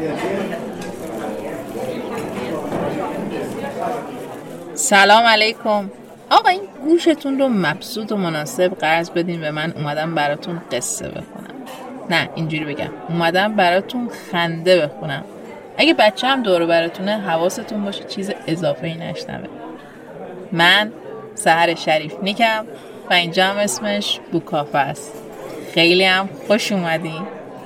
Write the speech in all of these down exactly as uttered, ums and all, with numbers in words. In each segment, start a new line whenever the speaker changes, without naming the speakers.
سلام علیکم. آقا این گوشتون رو مبسوط و مناسب قرض بدین به من، اومدم براتون قصه بخونم. نه اینجوری بگم، اومدم براتون خنده بخونم. اگه بچه هم دور براتونه حواستون باشه چیز اضافه ای نشنوه. من سحر شریف نیکم و اینجا هم اسمش بوکافه است. خیلی هم خوش اومدین.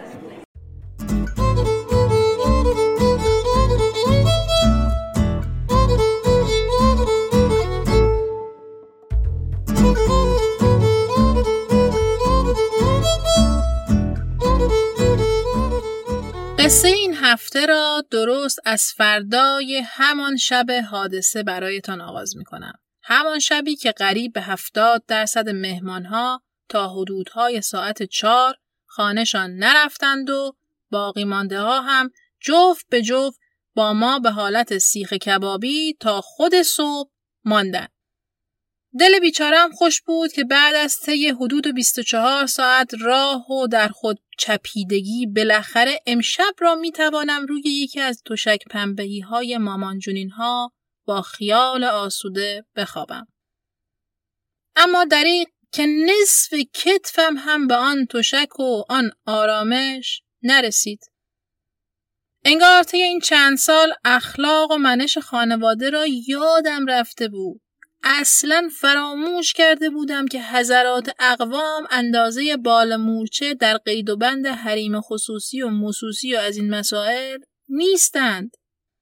قصه این هفته را درست از فردای همان شب حادثه برایتان آغاز می کنم. همان شبی که قریب به هفتاد درصد مهمانها تا حدودهای ساعت چار خانه‌شان نرفتند و باقی مانده ها هم جفت به جفت با ما به حالت سیخ کبابی تا خود صبح ماندند. دل بیچاره‌ام خوش بود که بعد از طی حدود بیست و چهار ساعت راه و در خود چپیدگی بالاخره امشب را می توانم روی یکی از تشک پنبهی های مامان جونین ها با خیال آسوده بخوابم. اما دریغ که نصف کتفم هم به آن تشک و آن آرامش نرسید. انگار طی این چند سال اخلاق و منش خانواده را یادم رفته بود. اصلاً فراموش کرده بودم که حضرات اقوام اندازه بال مورچه در قید و بند حریم خصوصی و مصوصی و از این مسائل نیستند.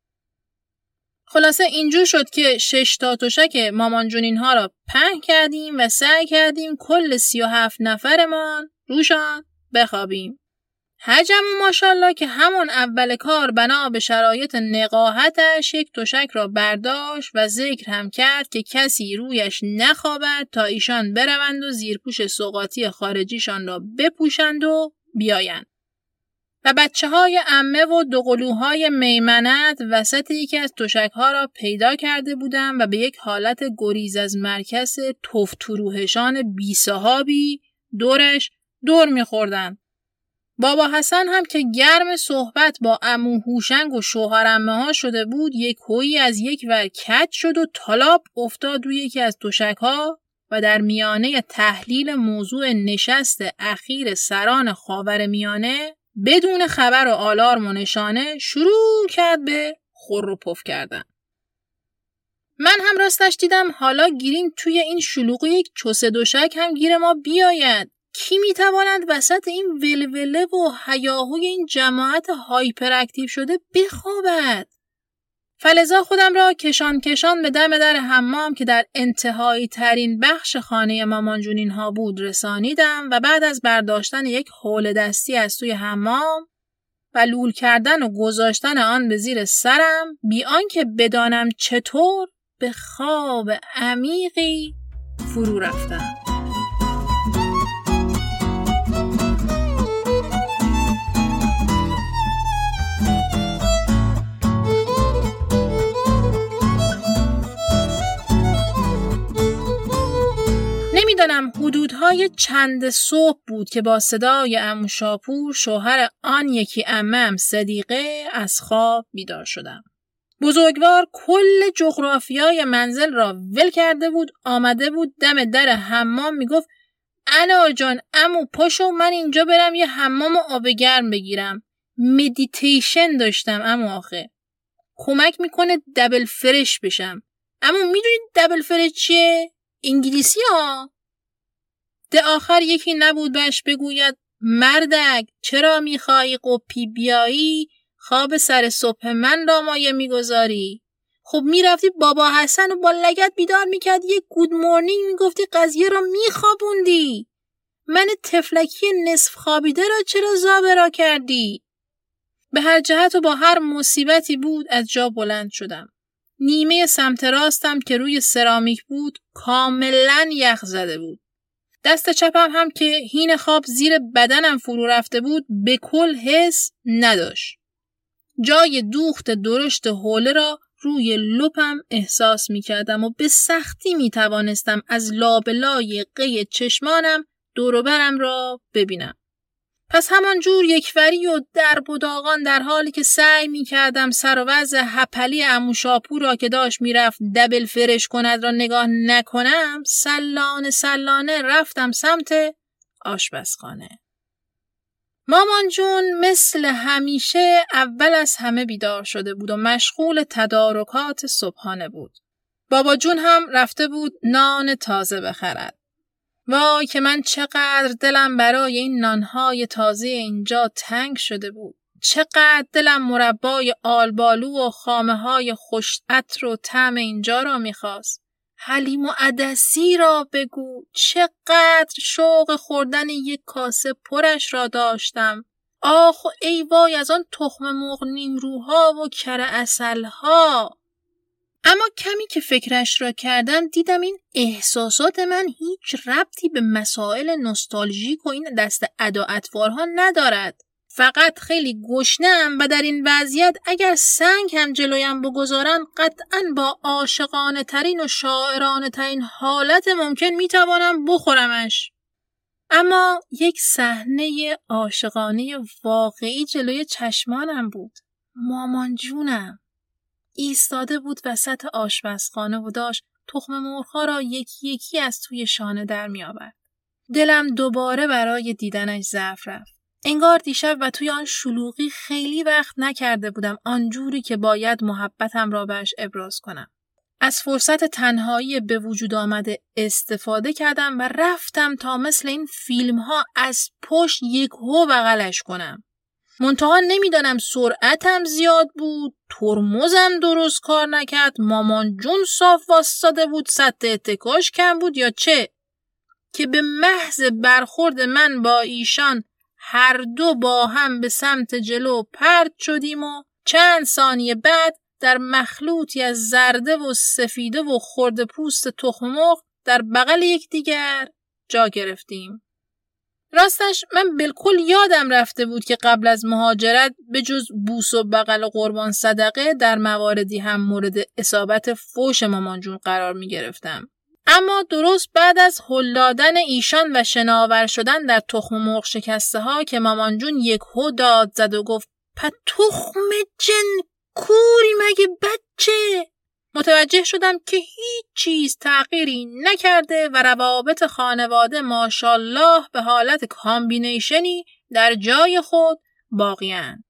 خلاصه اینجور شد که شش تا تشک مامان جونین ها را پهن کردیم و سعی کردیم کل سی و هفت نفرمان روشان بخوابیم. حجم ماشاءالله که همون اول کار بنا به شرایط نقاهتش یک تشک را برداشت و ذکر هم کرد که کسی رویش نخوابد تا ایشان بروند و زیرپوش سوغاتی خارجیشان را بپوشند و بیایند. و بچه های عمه و دوقلوهای میمنت وسط یکی از تشک ها را پیدا کرده بودند و به یک حالت گریز از مرکز تفتروهشان بی صحابی دورش دور می‌خوردند. بابا حسن هم که گرم صحبت با عمو هوشنگ و شوهر عمه ها شده بود، یک هویی از یک ور کج شد و تالاپ افتاد روی یکی از تشک ها و در میانه تحلیل موضوع نشست اخیر سران خاورمیانه بدون خبر و آلارم و نشانه شروع کرد به خور و پف کردن. من هم راستش دیدم حالا گیریم توی این شلوغی یک چوسه دوشک هم گیر ما بیاید. کی میتواند وسط این ولوله و هیاهوی این جماعت هایپر اکتیو شده بخوابد؟ فلذا خودم را کشان کشان به دم در حمام که در انتهایی ترین بخش خانه مامان جونین ها بود رسانیدم و بعد از برداشتن یک حوله دستی از توی حمام و لول کردن و گذاشتن آن به زیر سرم بی آنکه بدانم چطور به خواب عمیقی فرو رفتم. نمیدانم حدودهای چند صبح بود که با صدای عمو شاپور شوهر آن یکی عمم صدیقه از خواب بیدار شدم. بزرگوار کل جغرافیای منزل را ول کرده بود، آمده بود دم در حمام میگفت انار جان عمو پاشو من اینجا برم یه حمام آب گرم بگیرم. مدیتیشن داشتم عمو، آخه کمک میکنه دبل فرش بشم. عمو میدونید دبل فرش چیه؟ انگلیسی ها. ده آخر یکی نبود بهش بگوید مردک چرا میخوایی قپی بیایی خواب سر صبح من را مایه میگذاری؟ خب میرفتی بابا حسن و با لگد بیدار میکرد یک گود مورنینگ میگفتی قضیه را میخوابوندی. من تفلکی نصف خوابیده را چرا زابرا کردی؟ به هر جهت و با هر مصیبتی بود از جا بلند شدم. نیمه سمت راستم که روی سرامیک بود کاملا یخ زده بود. دست چپم هم که هین خواب زیر بدنم فرو رفته بود به کل حس نداشت. جای دوخت درشت حوله را روی لپم احساس می کردم و به سختی می توانستم از لابلای قی چشمانم دوروبرم را ببینم. پس همان جور یکوری و درب و داغان در حالی که سعی می کردم سر و وضع هپلی عمو شاپور را که داشت می رفت دبل فرش کند را نگاه نکنم، سلانه سلانه رفتم سمت آشپزخانه. مامان جون مثل همیشه اول از همه بیدار شده بود و مشغول تدارکات صبحانه بود. بابا جون هم رفته بود نان تازه بخرد. وای که من چقدر دلم برای این نانهای تازه اینجا تنگ شده بود. چقدر دلم مربای آلبالو و خامه های خوش عطر و طعم اینجا را میخواست. حلیم و عدسی را بگو، چقدر شوق خوردن یک کاسه پرش را داشتم. آخ و ای وای از آن تخم مرغ نیمروها و کره عسلها. اما کمی که فکرش را کردم دیدم این احساسات من هیچ ربطی به مسائل نوستالژیک و این دست ادا اطوارها ندارد. فقط خیلی گشنه‌ام و در این وضعیت اگر سنگ هم جلویم بگذارن قطعاً با عاشقانه ترین و شاعرانه ترین حالت ممکن میتوانم بخورمش. اما یک صحنه عاشقانه واقعی جلوی چشمانم بود. مامان جونم ایستاده بود وسط آشپزخانه و داشت تخم مرغ‌ها را یکی یکی از توی شانه در می آورد. دلم دوباره برای دیدنش ضعف رفت. انگار دیشب و توی آن شلوغی خیلی وقت نکرده بودم آنجوری که باید محبتم را بهش ابراز کنم. از فرصت تنهایی به وجود آمده استفاده کردم و رفتم تا مثل این فیلم ها از پشت یک هو بغلش کنم. منتها نمیدانم سرعتم زیاد بود، ترمزم درست کار نکرد، مامان جون صاف واسطاده بود، سطح اتکاش کم بود یا چه که به محض برخورد من با ایشان هر دو با هم به سمت جلو پرت شدیم و چند ثانیه بعد در مخلوطی از زرده و سفیده و خرده پوست تخم مرغ در بغل یکدیگر جا گرفتیم. راستش من بالکل یادم رفته بود که قبل از مهاجرت به جز بوس و بغل قربان صدقه در مواردی هم مورد اصابت فوش مامان جون قرار می گرفتم. اما درست بعد از هل دادن ایشان و شناور شدن در تخم مرغ شکسته ها که مامان جون یک هو داد زد و گفت پا تخم جن کوری مگه بچه، متوجه شدم که هیچ چیز تغییری نکرده و روابط خانواده ماشاءالله به حالت کامبینیشنی در جای خود باقی‌اند.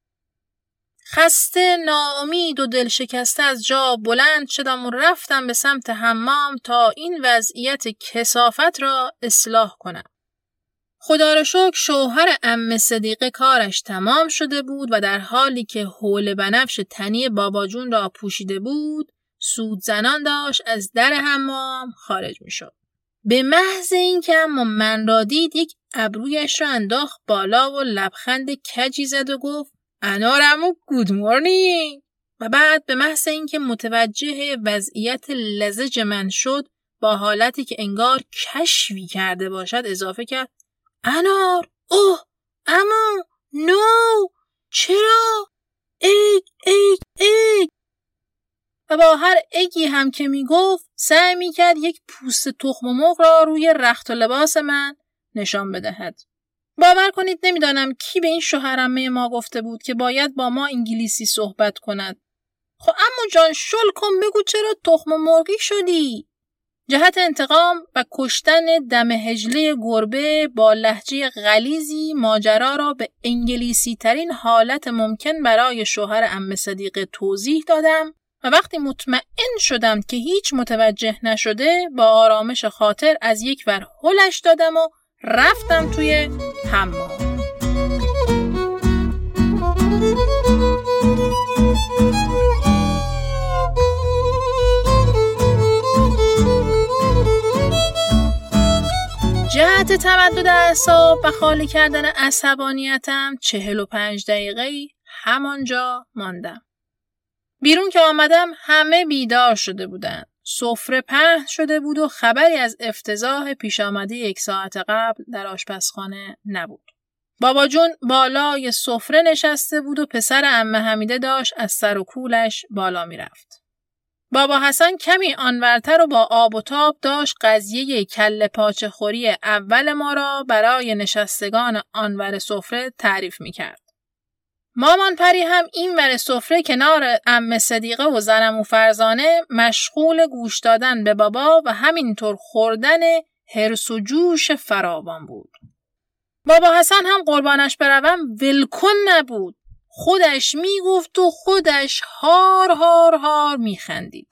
خسته، ناامید و دل شکسته از جا بلند شدم و رفتم به سمت حمام تا این وضعیت کثافت را اصلاح کنم. خدا را شکر شوهر عمه صدیقه کارش تمام شده بود و در حالی که حول بنفش تنی بابا جون را پوشیده بود، سود زنان داشت از در حمام خارج می شد. به محض این که اما من را دید یک ابرویش را انداخت بالا و لبخند کجی زد و گفت انار عمو گود مورنینگ. و بعد به محض این که متوجه وضعیت لزج من شد با حالتی که انگار کشفی کرده باشد اضافه کرد انار، اوه عمو نو، چرا؟ ایگ ایگ ایگ. و با هر اگی هم که می گفت سعی می کرد یک پوست تخم مرغ را روی رخت و لباس من نشان بدهد. باور کنید نمیدانم کی به این شوهر عمه ما گفته بود که باید با ما انگلیسی صحبت کند. خب عمو جان شل کن بگو چرا تخم مرغی شدی؟ جهت انتقام و کشتن دم هجله گربه با لهجه غلیظی ماجرا را به انگلیسی ترین حالت ممکن برای شوهر عمه صدیقه توضیح دادم و وقتی مطمئن شدم که هیچ متوجه نشده با آرامش خاطر از یک ور هلش دادم و رفتم توی حمام. جهت تمدد اعصاب و خالی کردن عصبانیتم چهل و پنج دقیقه‌ای همانجا ماندم. بیرون که آمدم همه بیدار شده بودند. سفره پهن شده بود و خبری از افتضاح پیش آمده یک ساعت قبل در آشپزخانه نبود. بابا جون بالای سفره نشسته بود و پسر عمه حمیده داشت از سر و کولش بالا می رفت. بابا حسن کمی آنورتر و با آب و تاب داشت قضیه کله پاچه خوری اول ما را برای نشستگان آنور سفره تعریف میکرد. مامان پری هم این ور سفره کنار عمه صدیقه و زنمو فرزانه مشغول گوش دادن به بابا و همینطور خوردن حرص و جوش فراوان بود. بابا حسن هم قربانش بروم ولکن نبود. خودش میگفت و خودش هار هار هار میخندید.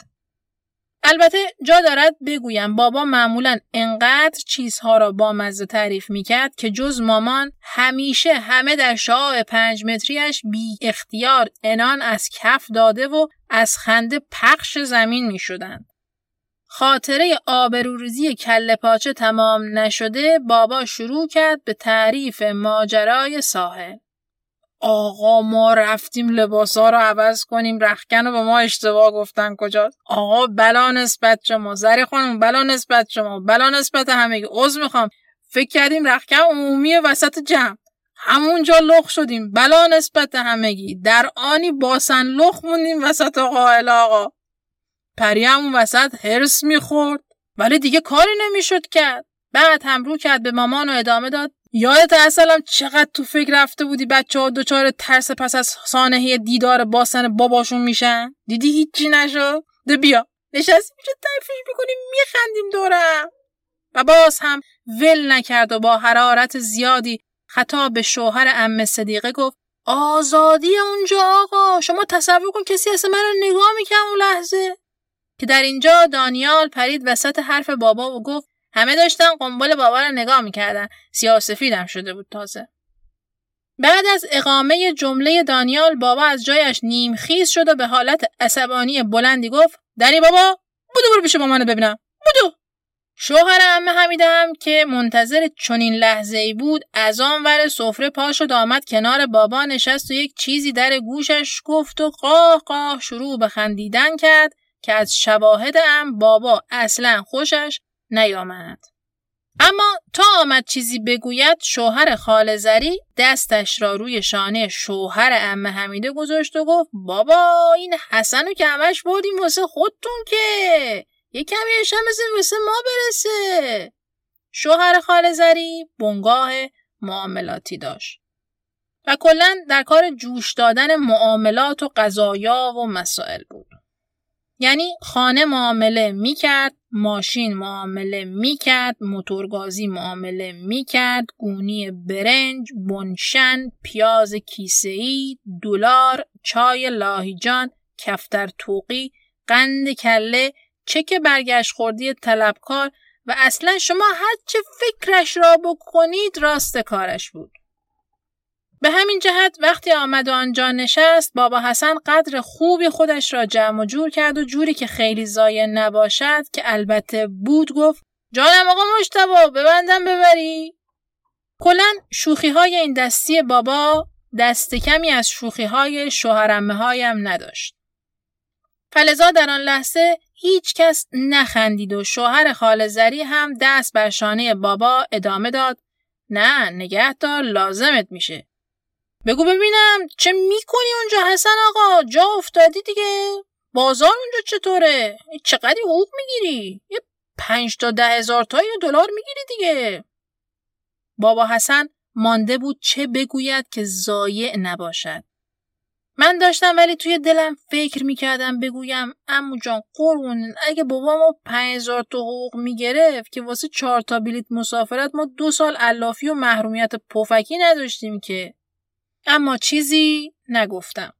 البته جا دارد بگویم بابا معمولاً انقدر چیزها را با مزه تعریف میکرد که جز مامان همیشه همه در شعاع پنج متریش بی اختیار عنان از کف داده و از خنده پخش زمین میشدند. خاطره آبروریزی کله پاچه تمام نشده بابا شروع کرد به تعریف ماجرای ساحل. آقا ما رفتیم لباسا رو عوض کنیم، رختکن رو به ما اشتباه گفتن کجاست. آقا بلا نسبت شما، زری خانم بلا نسبت شما، بلا نسبت همگی. عذر میخوام، فکر کردیم رختکن عمومی وسط جمع، همونجا لخ شدیم. بلا نسبت همگی. در آنی باسن لخ موندیم وسط قائل. آقا پری همون وسط هرس میخورد ولی دیگه کاری نمیشد کرد. بعد هم رو کرد به مامان و ادامه داد: یادت اصلا چقدر تو فکر رفته بودی بچه ها دوچار ترس پس از سانحه دیدار باسن باباشون میشن؟ دیدی هیچی نشد؟ ده بیا نشستیم چه تفریح میکنیم میخندیم دورم. و باز هم ول نکرد و با حرارت زیادی خطاب به شوهر عمه صدیقه گفت: آزادی اونجا آقا، شما تصور کن کسی اصلا من رو نگاه میکنم اون لحظه. که در اینجا دانیال پرید وسط حرف بابا و گفت: همه داشتن قنبل بابا رو نگاه میکردن، سیاه سفیدم شده بود تازه. بعد از اقامه جمله دانیال بابا از جایش نیم خیز شد و به حالت عصبانی بلندی گفت: دنی بابا بودو برو پیش مامانو ببینم بودو. شوهر عمه حمیده هم که منتظر چنین لحظه‌ای بود از آن ور سفره پا شد آمد کنار بابا نشست و یک چیزی در گوشش گفت و قاه قاه شروع به خندیدن کرد که از شواهد هم بابا اصلا خوشش نیامد. اما تا آمد چیزی بگوید شوهر خاله زری دستش را روی شانه شوهر عمه حمیده گذاشت و گفت: بابا این حسنو که همش بردیم واسه خودتون که یک کمی هم واسه ما برسه. شوهر خاله زری بنگاه معاملاتی داشت و کلاً در کار جوش دادن معاملات و قضایا و مسائل بود. یعنی خانه معامله میکرد، ماشین معامله میکرد، موتورگازی معامله میکرد، گونی برنج، بنشن، پیاز کیسه‌ای، دلار، چای لاهیجان، کفتر توقی، قند کله، چک برگشت خوردی طلبکار و اصلا شما هر چه فکرش را بکنید راست کارش بود. به همین جهت وقتی آمد و آنجا نشست بابا حسن قدر خوبی خودش را جمع و جور کرد و جوری که خیلی ضایع نباشد که البته بود گفت: جانم آقا مجتبی ببندم ببری. کلاً شوخی های این دستی بابا دست کمی از شوخی های شوهرعمه هایم نداشت. فلذا در آن لحظه هیچ کس نخندید و شوهر خاله زری هم دست بر شانه بابا ادامه داد: نه نگهدار لازمت میشه. بگو ببینم چه میکنی اونجا حسن آقا؟ جا افتادی دیگه. بازار اونجا چطوره؟ چقدر حقوق میگیری؟ یه پنج تا ده هزار تایی دلار میگیری دیگه. بابا حسن مانده بود چه بگوید که ضایع نباشد. من داشتم ولی توی دلم فکر میکردم بگویم عمو جان قربون اگه بابا ما پنج هزار تا حقوق میگرفت که واسه چهار تا بلیت مسافرت ما دو سال علافی و محرومیت پفکی نداشتیم که. اما چیزی نگفتم.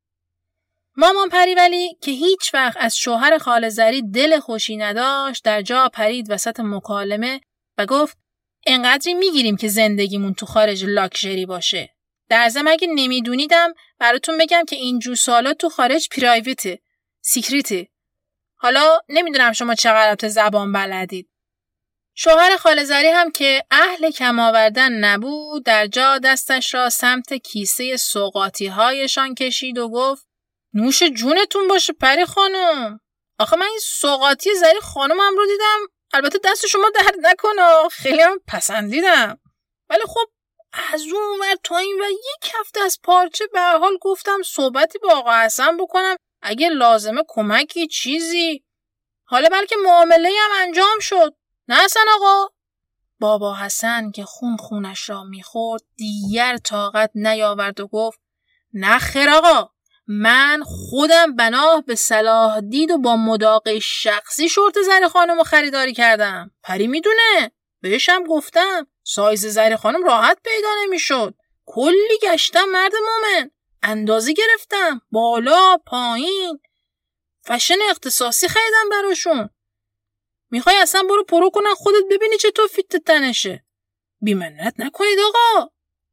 مامان پری ولی که هیچ وقت از شوهر خاله زری دل خوشی نداشت در جا پرید وسط مکالمه و گفت: اینقدری میگیریم که زندگیمون تو خارج لاکچری باشه. در ضمن اگه نمیدونیدم براتون بگم که اینجور سالا تو خارج پرایوته، سیکریته. حالا نمیدونم شما چقدر زبان بلدید. شوهر خاله زری هم که اهل کم آوردن نبود در جا دستش را سمت کیسه سوغاتی هایشان کشید و گفت: نوش جونتون باشه پری خانم. آخه من این سوغاتی زری خانمم رو دیدم، البته دست شما درد نکنه، خیلی هم پسندیدم، ولی خب از اون ور تا این ور یک هفته از پارچه به حال گفتم صحبتی با آقا حسن بکنم اگه لازمه کمکی چیزی. حالا بلکه معامله هم انجام شد. نه حسن آقا؟ بابا حسن که خون خونش را میخورد دیگر طاقت نیاورد و گفت نه خیر آقا، من خودم بناه به صلاح دید و با مداقه شخصی شورت زر خانم رو خریداری کردم. پری میدونه، بهشم گفتم سایز زر خانم راحت پیدا نمیشد. کلی گشتم مرد مومن، اندازه گرفتم بالا پایین، فشن اختصاصی خریدم براشون. میخوای اصلا برو پرو کنن خودت ببینی چطور فیت تنشه. بیمنت نکنید آقا.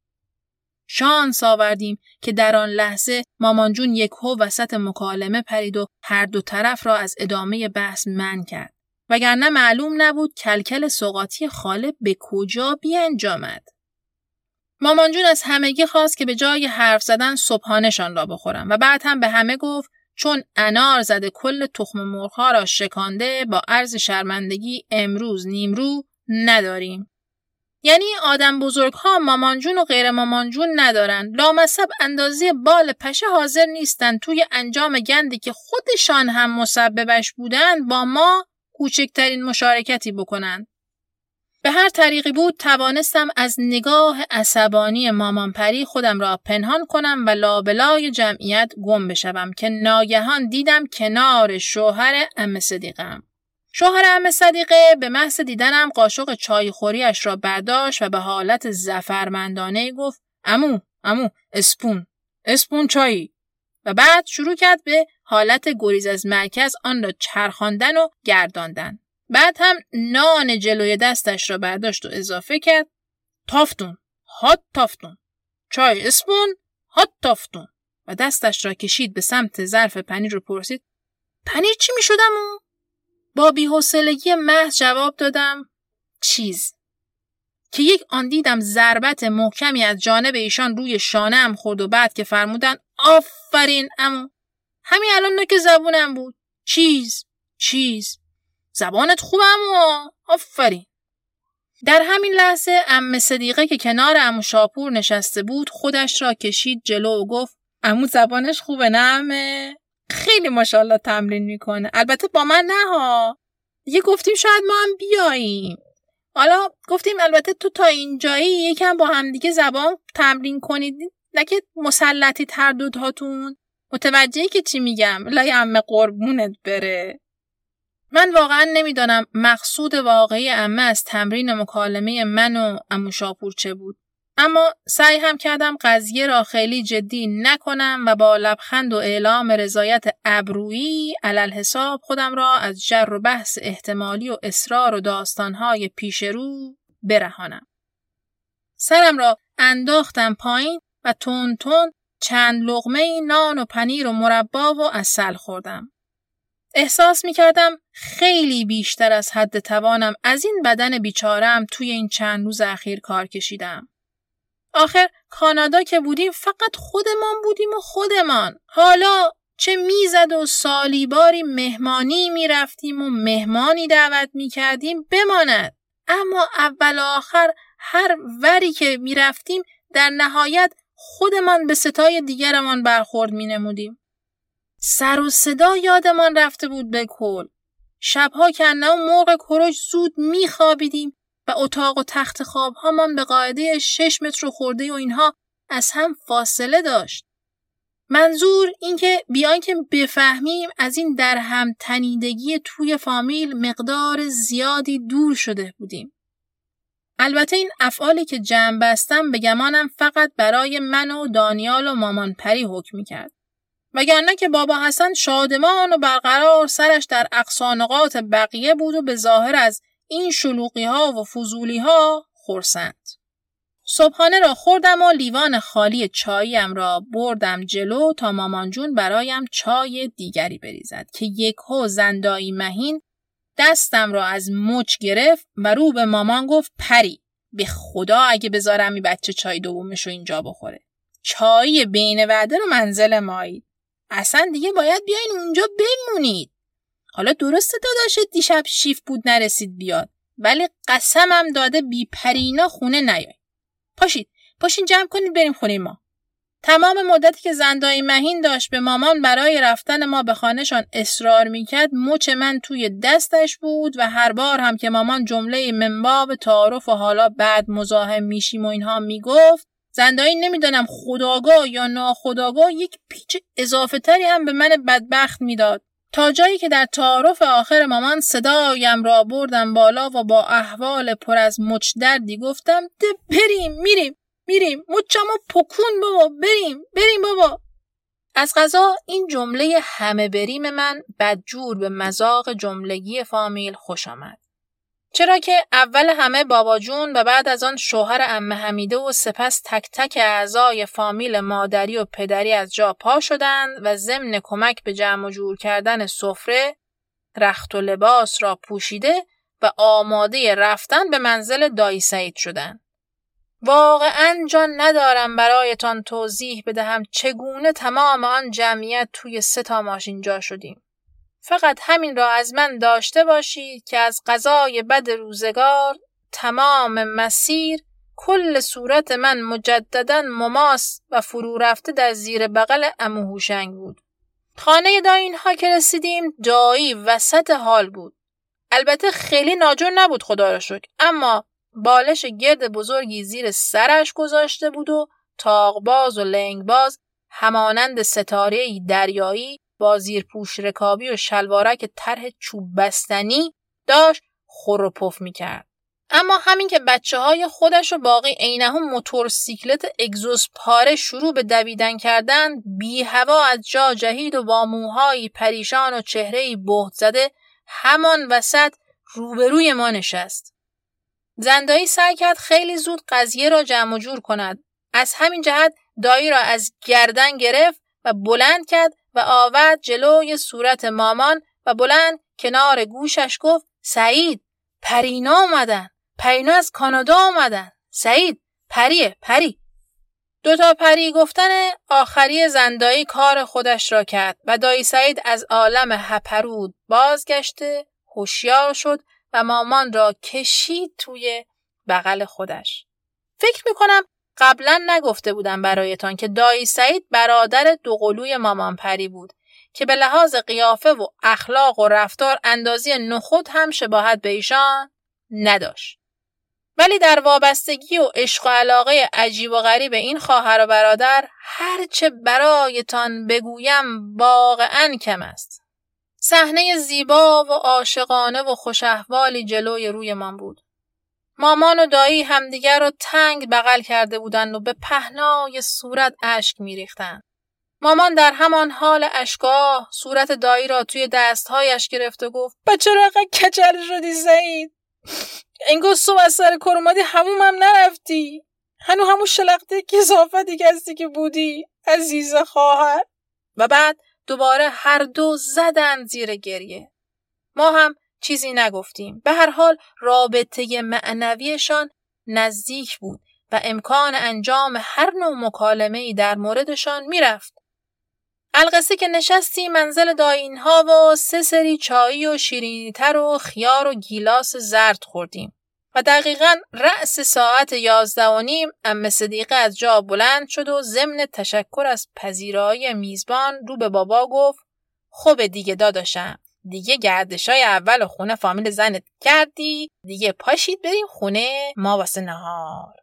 شانس آوردیم که در آن لحظه مامان جون یکهو وسط مکالمه پرید و هر دو طرف را از ادامه بحث منع کرد. وگرنه معلوم نبود کلکل سوغاتی خاله به کجا بیانجامد. مامان جون از همگی خواست که به جای حرف زدن صبحانه‌شان را بخورن و بعد هم به همه گفت چون انار زده کل تخم مرغ‌ها را شکانده با عرض شرمندگی امروز نیمرو نداریم. یعنی آدم بزرگ‌ها مامان جون و غیر مامان جون ندارن. لامصب اندازه بال پشه حاضر نیستن توی انجام گندی که خودشان هم مسببش بودن با ما کوچکترین مشارکتی بکنن. به هر طریقی بود توانستم از نگاه عصبانی مامان پری خودم را پنهان کنم و لابلای جمعیت گم بشوم که ناگهان دیدم کنار شوهر عمه صدیقم. شوهر عمه صدیقه به محض دیدنم قاشق چای خوریش را برداشت و به حالت ظفرمندانه گفت عمو عمو اسپون اسپون چایی، و بعد شروع کرد به حالت گریز از مرکز آن را چرخاندن و گرداندن. بعد هم نان جلوی دستش را برداشت و اضافه کرد تافتون هات تافتون چای اسپون هات تافتون و دستش را کشید به سمت ظرف پنیر رو پرسید پنیر چی می شدم؟ با بی‌حوصلگی محض جواب دادم چیز، که یک آن دیدم ضربت محکمی از جانب ایشان روی شانه‌ام خورد و بعد که فرمودن آفرین عمو، همین الان نوک زبونم بود. چیز چیز زبانت خوبه عمو، آفرین. در همین لحظه عمه صدیقه که کنار عمو شاپور نشسته بود خودش را کشید جلو و گفت عمو زبانش خوبه نه عمه؟ خیلی ماشاءالله تمرین میکنه. البته با من نه ها، دیگه گفتیم شاید ما هم بیاییم. حالا گفتیم البته تو تا اینجایی یکم با هم دیگه زبان تمرین کنید، نه که مسلطی هر دوتاتون. متوجهی که چی میگم؟ لای عمه قربونت بره. من واقعا نمیدانم مقصود واقعی عمه از تمرین مکالمه من و عمو شاپور چه بود، اما سعی هم کردم قضیه را خیلی جدی نکنم و با لبخند و اعلام رضایت ابرویی علل حساب خودم را از جر و بحث احتمالی و اصرار و داستانهای پیش رو برهانم. سرم را انداختم پایین و تون تون چند لقمه نان و پنیر و مربا و عسل خوردم. احساس می کردم خیلی بیشتر از حد توانم از این بدن بیچارم توی این چند روز اخیر کار کشیدم. آخر کانادا که بودیم فقط خودمان بودیم و خودمان. حالا چه میزد و سالی باری مهمانی می رفتیم و مهمانی دعوت می کردیم بماند. اما اول آخر هر وری که می رفتیم در نهایت خودمان به ستای دیگرمان برخورد می نمودیم. سر و صدا یادمان رفته بود به کل. شبها که انه مرغ کرج زود می خوابیدیم و اتاق و تخت خواب هامان به قاعده شش متر خورده و اینها از هم فاصله داشت. منظور این که بیان که بفهمیم از این در هم تنیدگی توی فامیل مقدار زیادی دور شده بودیم. البته این افعالی که جمع بستم به گمانم فقط برای من و دانیال و مامان پری حکم می‌کرد. وگرنه که بابا حسن شادمان و برقرار سرش در اقصا نقاط بقیه بود و به ظاهر از این شلوغی ها و فضولی ها خرسند. صبحانه را خوردم و لیوان خالی چاییم را بردم جلو تا مامان جون برایم چای دیگری بریزد که یکهو زندایی مهین دستم را از مچ گرفت و رو به مامان گفت پری به خدا اگه بذارم این بچه چای دومشو اینجا بخوره. چای بین وعده رو منزل مایی. اصلا دیگه باید بیاین اونجا بمونید. حالا درسته داداشت دیشب شیف بود نرسید بیاد، ولی قسمم داده بی پرینا خونه نیای. پاشید پاشین جمع کنید بریم خونه ما. تمام مدتی که زندایی مهین داشت به مامان برای رفتن ما به خانه‌شان اصرار میکرد، مچ من توی دستش بود و هر بار هم که مامان جمله منباب تعارف و حالا بعد مزاحم میشیم و اینها میگفت، زندایی نمیدانم خودآگاه یا ناخودآگاه یک پیچ اضافه تری هم به من بدبخت میداد، تا جایی که در تعارف آخر مامان صدایم را بردم بالا و با احوال پر از مچ دردی گفتم ده بریم میریم میریم مچمو پکون بابا، بریم بریم بابا. از قضا این جمله همه بریم من بدجور به مذاق جملگی فامیل خوش آمد، چرا که اول همه بابا جون و بعد از آن شوهر عمه حمیده و سپس تک تک اعضای فامیل مادری و پدری از جا پا شدند و ضمن کمک به جمع و جور کردن سفره، رخت و لباس را پوشیده و آماده رفتن به منزل دایی سعید شدند. واقعاً جان ندارم برایتان توضیح بدهم چگونه تمام آن جمعیت توی سه تا ماشین جا شدیم. فقط همین را از من داشته باشید که از قضای بد روزگار تمام مسیر کل صورت من مجدداً مماس و فرو رفته در زیر بغل عمو هوشنگ بود. خانه دایی اینها که رسیدیم، دایی وسط حال بود. البته خیلی ناجور نبود خدا را شکر، اما بالش گرد بزرگی زیر سرش گذاشته بود و تاقباز و لنگباز همانند ستاره‌ای دریایی با زیرپوش رکابی و شلوارک طرح چوب بستنی داشت خور و پف میکرد. اما همین که بچه های خودش و باقی عینهم موتورسیکلت اگزوز پاره شروع به دویدن کردن، بی هوا از جا جهید و با موهایی پریشان و چهره‌ای بهت زده همان وسط روبروی ما نشست. زندایی سعی کرد خیلی زود قضیه را جمع و جور کند. از همین جهت دایی را از گردن گرفت و بلند کرد و آورد جلوی صورت مامان و بلند کنار گوشش گفت سعید، پرینا اومدن. پرینا از کانادا اومدن. سعید، پریه، پری. دوتا پری گفتن آخری زندایی کار خودش را کرد و دایی سعید از عالم هپرود بازگشته هوشیار شد و مامان را کشید توی بغل خودش. فکر میکنم قبلا نگفته بودم برایتان که دایی سعید برادر دوقلوی مامان پری بود که به لحاظ قیافه و اخلاق و رفتار اندازی نخود هم شباهت به ایشان نداشت. ولی در وابستگی و عشق و علاقه عجیب و غریب این خواهر و برادر هرچه برایتان بگویم واقعاً کم است. صحنه زیبا و عاشقانه و خوش احوالی جلوی روی من بود. مامان و دایی همدیگر رو تنگ بغل کرده بودند و به پهنای صورت اشک می‌ریختند. مامان در همان حال اشک‌آه صورت دایی را توی دستهایش گرفت و گفت بچه را اینقدر کچل شدی سعید. انگار صبح از سر کار اومدی هموم هم نرفتی. هنو همون شلقته کثافتی که هستی که بودی عزیز خواهر. و بعد دوباره هر دو زدن زیر گریه. ما هم چیزی نگفتیم. به هر حال رابطه معنویشان نزدیک بود و امکان انجام هر نوع مکالمه‌ای در موردشان میرفت. القصه که نشستی منزل دایینها و سه سری چایی و شیرینی‌تر و خیار و گیلاس زرد خوردیم و دقیقاً رأس ساعت یازده و نیم عمه صدیقه از جا بلند شد و ضمن تشکر از پذیرایی میزبان رو به بابا گفت خب دیگه داداشم، دیگه گردشای اول خونه فامیل زنت کردی، دیگه پاشید بریم خونه ما واسه نهار.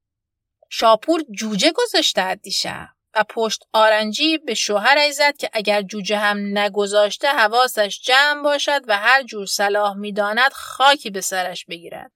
شاپور جوجه گذاشته دیشب و پشت آرنجی به شوهر زد که اگر جوجه هم نگذاشته حواسش جمع باشد و هر جور صلاح میداند خاکی به سرش بگیرد.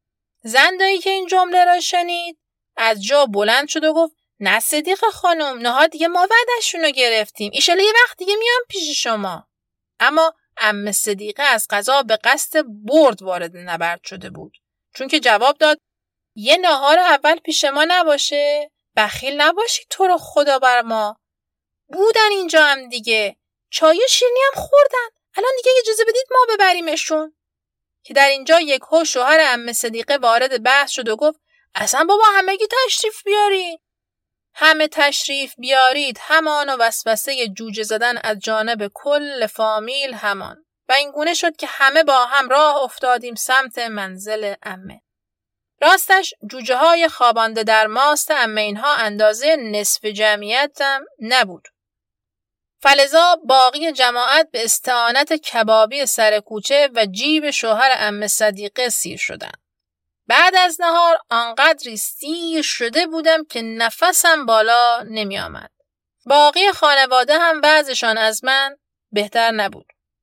زندایی که این جمله را شنید از جا بلند شد و گفت نه صدیق خانم، نهار دیگه ما وعده‌شون رو گرفتیم، ایشالا یه وقت دیگه میام پیش شما. اما عمه صدیقه از قضا به قصد برد وارد نبرد شده بود، چون که جواب داد یه نهار اول پیش ما نباشه؟ بخیل نباشی تو رو خدا بر ما. بودن اینجا هم دیگه، چای شیرینی هم خوردن، الان دیگه اجازه بدید ما ببریمشون. که در اینجا یک هو شوهر عمه صدیقه وارد بحث شد و گفت اصلا بابا همگی تشریف بیارید. همه تشریف بیارید همان و وسوسه جوجه زدن از جانب کل فامیل همان و این گونه شد که همه با هم راه افتادیم سمت منزل عمه. راستش جوجه های خوابانده در ماست عمه اینها اندازه نصف جمعیتم نبود. فلذا باقی جماعت به استعانت کبابی سر کوچه و جیب شوهر عمه صدیقه سیر شدن. بعد از نهار آنقدری سیر شده بودم که نفسم بالا نمی آمد. باقی خانواده هم وضعشان از من بهتر نبود.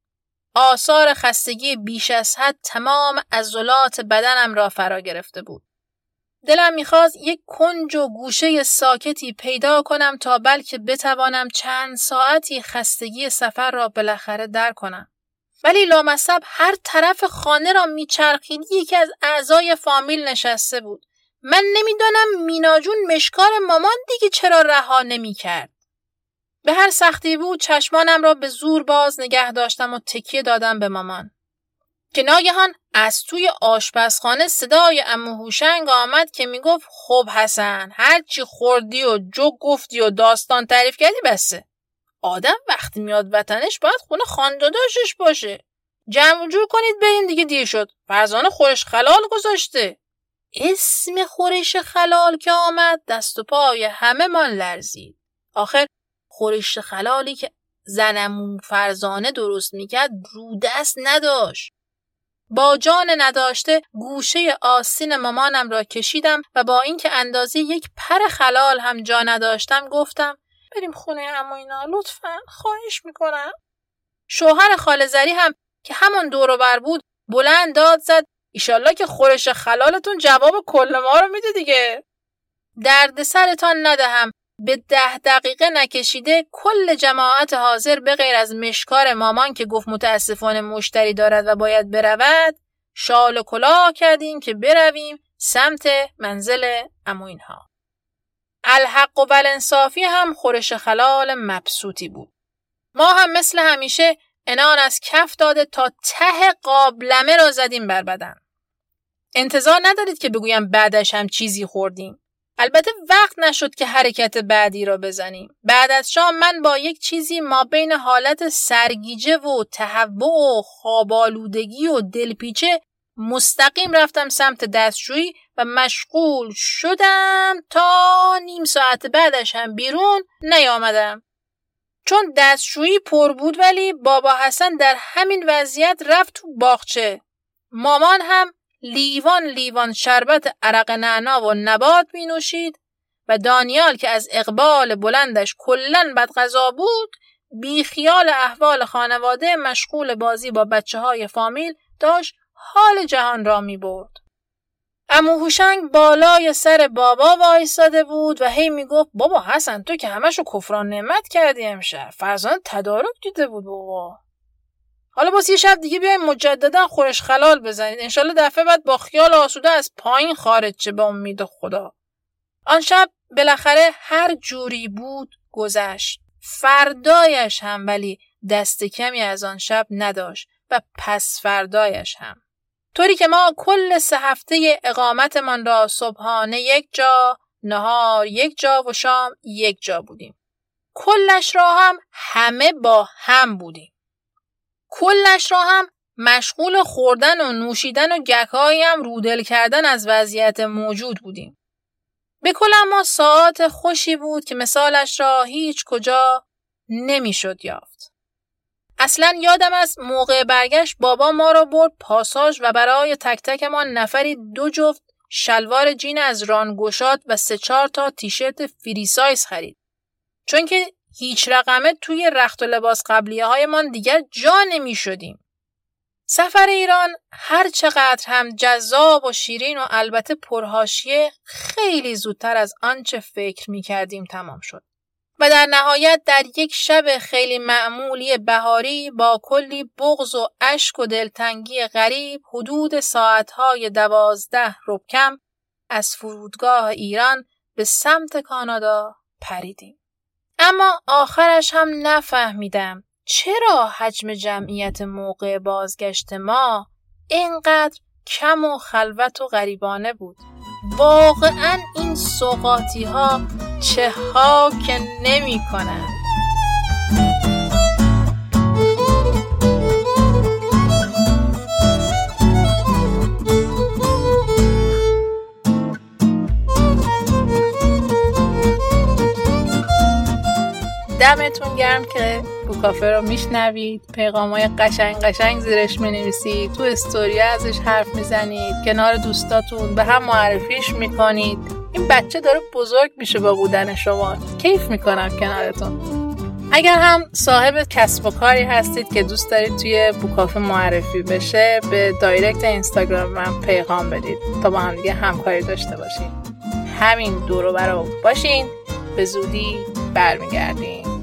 آثار خستگی بیش از حد تمام عضلات بدنم را فرا گرفته بود. دلم می‌خواست یک کنج و گوشه ساکتی پیدا کنم تا بلکه بتوانم چند ساعتی خستگی سفر را بالاخره در کنم. ولی لامصب هر طرف خانه را میچرخید یکی از اعضای فامیل نشسته بود. من نمیدانم مینا جون مشکار مامان دیگه چرا رها نمی‌کرد. به هر سختی بود چشمانم را به زور باز نگه داشتم و تکیه دادم به مامان. که ناگهان از توی آشپزخانه صدای عمو هوشنگ آمد که میگفت خب حسن هر چی خوردی و جو گفتی و داستان تعریف کردی بسه. آدم وقتی میاد وطنش باید خونه خانداداشش باشه. جمع جور کنید بریم دیگه دیر شد. فرزانه خورش خلال گذاشته. اسم خورش خلال که آمد دست و پای همه من لرزید. آخر خورش خلالی که زنمون فرزانه درست میکرد رو دست نداشت. با جان نداشته گوشه آستین مامانم را کشیدم و با اینکه اندازه یک پر خلال هم جا نداشتم گفتم بریم خونه عمو اینا لطفاً خواهش میکنم. شوهر خاله زری هم که همون دور و بر بود بلند داد زد ایشالله که خورش خلالتون جواب کل ما رو میده دیگه. درد سرتان ندهم. به ده دقیقه نکشیده کل جماعت حاضر به غیر از مشکار مامان که گفت متاسفانه مشتری دارد و باید برود شال و کلاه کردیم که برویم سمت منزل عمو اینها. الحق و بالانصافی هم خورش خلال مبسوطی بود. ما هم مثل همیشه انان از کف داده تا ته قابلمه را زدیم بر بدن. انتظار ندارید که بگویم بعدش هم چیزی خوردیم. البته وقت نشد که حرکت بعدی را بزنیم. بعد از شام من با یک چیزی ما بین حالت سرگیجه و تهوع و خوابالودگی و دلپیچه مستقیم رفتم سمت دستشویی و مشغول شدم تا نیم ساعت بعدش هم بیرون نیامدم. چون دستشویی پر بود ولی بابا حسن در همین وضعیت رفت تو باغچه. مامان هم لیوان لیوان شربت عرق نعنا و نبات می نوشید و دانیال که از اقبال بلندش کلن بدغذا بود بی خیال احوال خانواده مشغول بازی با بچه های فامیل داشت حال جهان را می برد. عمو هوشنگ بالای سر بابا وایساده بود و هی می گفت بابا حسن تو که همشو کفران نعمت کردی امشب. فرزانه تدارک دیده بود بابا. حالا باز یه شب دیگه بیایم مجددا خورش خلال بزنید. انشالله دفعه بعد با خیال آسوده از پایین خارج چه به امید خدا. آن شب بالاخره هر جوری بود گذشت. فردایش هم ولی دست کمی از آن شب نداشت و پس فردایش هم. طوری که ما کل سه هفته اقامتمان را صبحانه یک جا، نهار یک جا و شام یک جا بودیم. کلش را هم همه با هم بودیم. کلش را هم مشغول خوردن و نوشیدن و گکایی هم رودل کردن از وضعیت موجود بودیم. به کل اما ساعت خوشی بود که مثالش را هیچ کجا نمیشد یافت. اصلا یادم از موقع برگشت بابا ما را برد پاساژ و برای تک تک ما نفری دو جفت شلوار جین از رانگشاد و سه چهار تا تیشرت فری سایز خرید. چون که هیچ رقمه توی رخت و لباس قبلیه های من دیگر جا نمی شدیم. سفر ایران هر چقدر هم جذاب و شیرین و البته پرحاشیه خیلی زودتر از آنچه فکر می کردیم تمام شد. و در نهایت در یک شب خیلی معمولی بهاری با کلی بغض و اشک و دلتنگی غریب حدود ساعتهای دوازده ربکم از فرودگاه ایران به سمت کانادا پریدیم. اما آخرش هم نفهمیدم چرا حجم جمعیت موقع بازگشت ما اینقدر کم و خلوت و غریبانه بود. واقعاً این سوغاتی ها چه ها که نمی کنن. دمتون گرم که بوکافه رو میشنوید، پیغامای قشنگ قشنگ زیرش مینویسید، تو استوری ازش حرف میزنید، کنار دوستاتون به هم معرفیش میکنید. این بچه داره بزرگ میشه با بودن شما، کیف میکنم کنارتون. اگر هم صاحب کسب و کاری هستید که دوست دارید توی بوکافه معرفی بشه، به دایرکت اینستاگرام من پیغام بدید تا با هم دیگه همکاری داشته باشید. همین دور و بر باشین، به زودی برمیگردیم.